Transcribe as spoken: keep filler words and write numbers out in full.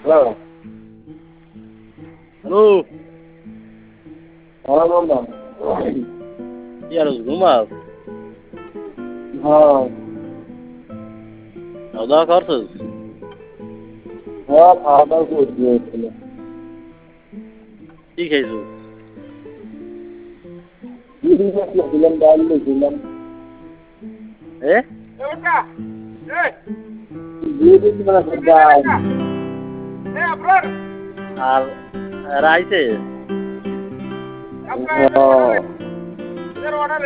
hello hello হ্যাঁ বললাম কি আর ঘুমাস হ্যাঁ খাওয়া দাওয়া করছিস হ্যাঁ খাওয়া দাওয়া করছি হচ্ছিল কি খাইছিস দিলাম ডাল দিলাম এ দিয়ে দিচ্ছি মানে ডাল আর রাইছে হ্যাঁ